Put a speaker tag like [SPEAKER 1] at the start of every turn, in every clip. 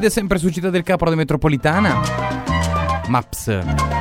[SPEAKER 1] Siete sempre su Città del Capo, Radio Metropolitana. Maps.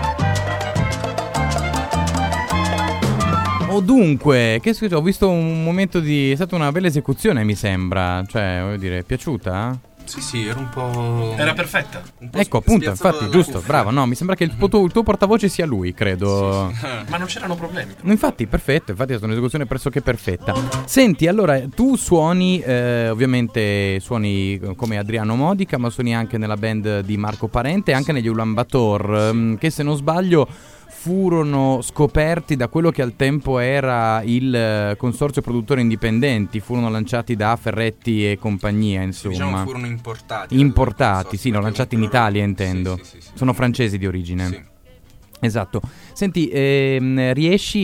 [SPEAKER 1] O dunque, che scusa, ho visto un momento di... è stata una bella esecuzione, mi sembra. Cioè, voglio dire, è piaciuta?
[SPEAKER 2] Sì, era un po'...
[SPEAKER 3] Era perfetta.
[SPEAKER 1] Ecco, appunto, infatti, giusto, bravo. No, mi sembra che il tuo portavoce sia lui, credo.
[SPEAKER 2] Sì.
[SPEAKER 3] Ma non c'erano problemi.
[SPEAKER 1] Infatti, perfetto, infatti è stata un'esecuzione pressoché perfetta. Senti, allora, tu suoni, ovviamente suoni come Adriano Modica, ma suoni anche nella band di Marco Parente e anche negli Ulan Bator, che se non sbaglio furono scoperti da quello che al tempo era il consorzio produttori indipendenti, furono lanciati da Ferretti e compagnia, insomma.
[SPEAKER 2] Diciamo furono importati.
[SPEAKER 1] Importati, sì, no, lanciati in Italia, intendo.
[SPEAKER 2] Sì.
[SPEAKER 1] Sono francesi di origine.
[SPEAKER 2] Sì.
[SPEAKER 1] Esatto. Senti, riesci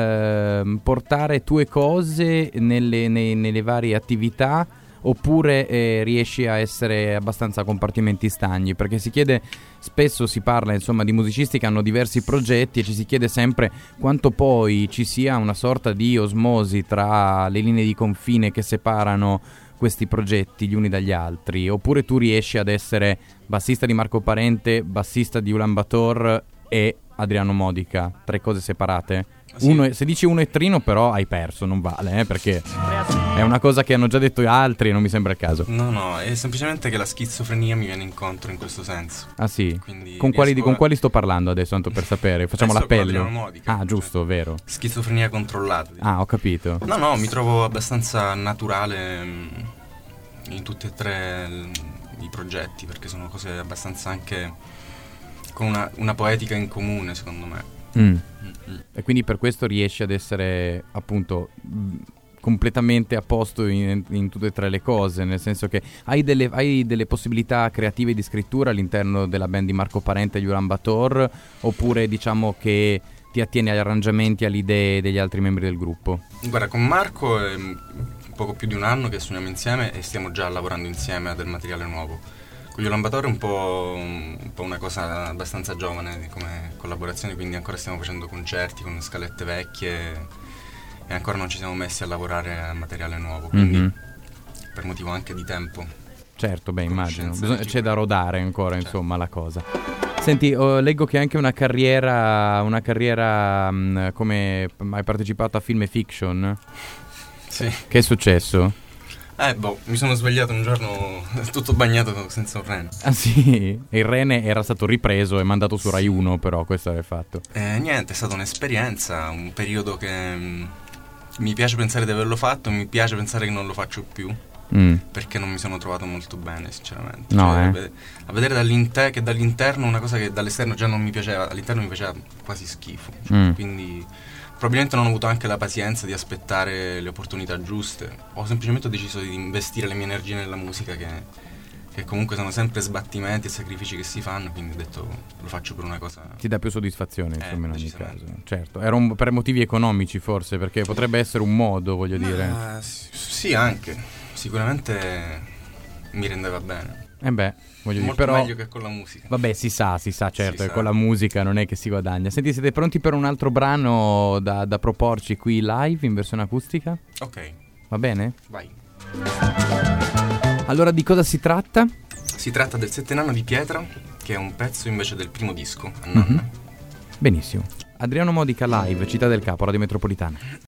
[SPEAKER 1] a portare tue cose nelle varie attività oppure riesci a essere abbastanza a compartimenti stagni? Perché si chiede, spesso si parla insomma di musicisti che hanno diversi progetti e ci si chiede sempre quanto poi ci sia una sorta di osmosi tra le linee di confine che separano questi progetti gli uni dagli altri, oppure tu riesci ad essere bassista di Marco Parente, bassista di Ulan Bator e Adriano Modica, tre cose separate? Sì. Se dici uno e Trino però hai perso, non vale, perché è una cosa che hanno già detto altri e non mi sembra il caso.
[SPEAKER 2] No, è semplicemente che la schizofrenia mi viene incontro in questo senso.
[SPEAKER 1] Ah sì?
[SPEAKER 2] Quindi
[SPEAKER 1] con quali sto parlando adesso, tanto per sapere? Facciamo l'appello.
[SPEAKER 2] Modica,
[SPEAKER 1] ah, giusto,
[SPEAKER 2] cioè,
[SPEAKER 1] vero.
[SPEAKER 2] Schizofrenia controllata.
[SPEAKER 1] Ah, ho capito.
[SPEAKER 2] No, mi trovo abbastanza naturale in tutti e tre i progetti, perché sono cose abbastanza anche con una poetica in comune, secondo me.
[SPEAKER 1] E quindi per questo riesci ad essere appunto completamente a posto in tutte e tre le cose, nel senso che hai delle possibilità creative di scrittura all'interno della band di Marco Parente e gli Ulan Bator, oppure diciamo che ti attieni agli arrangiamenti, alle idee degli altri membri del gruppo?
[SPEAKER 2] Guarda, con Marco è poco più di un anno che suoniamo insieme e stiamo già lavorando insieme a del materiale nuovo. Con gli Ulan Bator è un po' una cosa abbastanza giovane come collaborazione, quindi ancora stiamo facendo concerti con scalette vecchie e ancora non ci siamo messi a lavorare a materiale nuovo, quindi per motivo anche di tempo.
[SPEAKER 1] Certo, beh, immagino. C'è da rodare ancora,
[SPEAKER 2] certo.
[SPEAKER 1] Insomma, la cosa. Senti, leggo che hai anche una carriera come hai partecipato a Film e Fiction.
[SPEAKER 2] Sì.
[SPEAKER 1] Che è successo?
[SPEAKER 2] Mi sono svegliato un giorno tutto bagnato senza un rene.
[SPEAKER 1] Ah sì? E il rene era stato ripreso e mandato su Rai 1, però questo era il fatto.
[SPEAKER 2] Niente, è stata un'esperienza, un periodo che mi piace pensare di averlo fatto, mi piace pensare che non lo faccio più, perché non mi sono trovato molto bene, sinceramente.
[SPEAKER 1] No,
[SPEAKER 2] a vedere che dall'interno una cosa che dall'esterno già non mi piaceva, all'interno mi faceva quasi schifo, quindi probabilmente non ho avuto anche la pazienza di aspettare le opportunità giuste, o semplicemente ho deciso di investire le mie energie nella musica che comunque sono sempre sbattimenti e sacrifici che si fanno, quindi ho detto lo faccio per una cosa...
[SPEAKER 1] Ti dà più soddisfazione, insomma, in ogni caso. Certo, era per motivi economici forse, perché potrebbe essere un modo, voglio dire.
[SPEAKER 2] Sì, anche, sicuramente mi rendeva bene.
[SPEAKER 1] Voglio
[SPEAKER 2] molto
[SPEAKER 1] dire, però
[SPEAKER 2] meglio che con la musica.
[SPEAKER 1] Vabbè, si sa, certo,
[SPEAKER 2] Si
[SPEAKER 1] e
[SPEAKER 2] sa.
[SPEAKER 1] con la musica non è che si guadagna. Senti, siete pronti per un altro brano da proporci qui live in versione acustica?
[SPEAKER 2] Ok,
[SPEAKER 1] Va bene?
[SPEAKER 2] vai.
[SPEAKER 1] Allora, di cosa si tratta?
[SPEAKER 2] Si tratta del Sette Nano di Pietra, che è un pezzo invece del primo disco, a Nanna.
[SPEAKER 1] Benissimo. Adriano Modica live, Città del Capo, Radio Metropolitana.